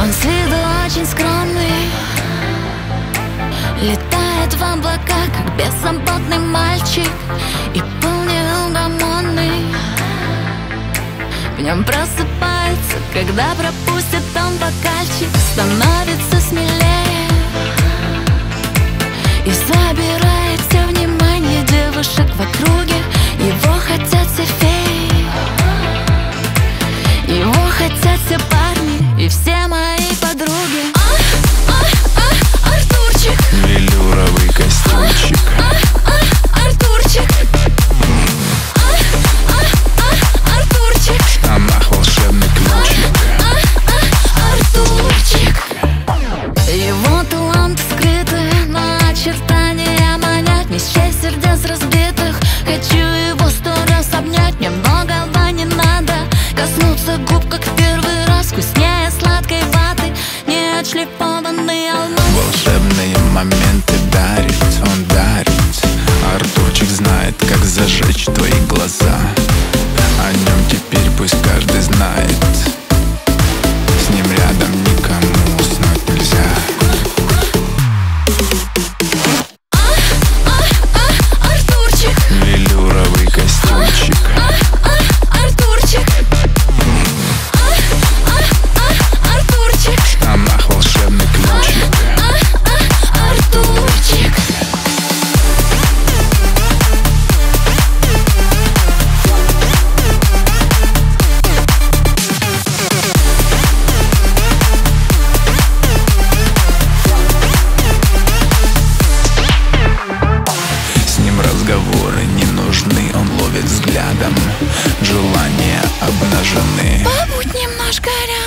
Он с виду очень скромный, летает в облаках, как беззаботный мальчик, и пол неугомонный. В нем просыпается, когда пропустит он бокальчик, становится смелее и забирает все внимание девушек в округе. Его хотят все феи, его хотят все парни и все мои подруги. Артурчик, велюровый костюмчик, Артурчик, Артурчик, в штанах волшебный ключик, Артурчик. Его таланты скрыты, но очертания манят. Не счесть сердец разбитых, хочу его 100 раз обнять. Мне многого не надо, коснуться губ, как в первый раз. Вкуснее сладкой ваты, не отшлифованный алмаз. волшебные моменты дарит, он дарит. Артурчик знает, как зажечь твои глаза. О нем теперь пусть каждый знает. С ним рядом никому уснуть нельзя. Артурчик, Велюровый костюмчик, Артурчик, Артурчик, в штанах волшебный ключик, Артурчик. с ним разговоры не нужны. Он ловит взглядом, желания обнажены. Побудь немножко рядом.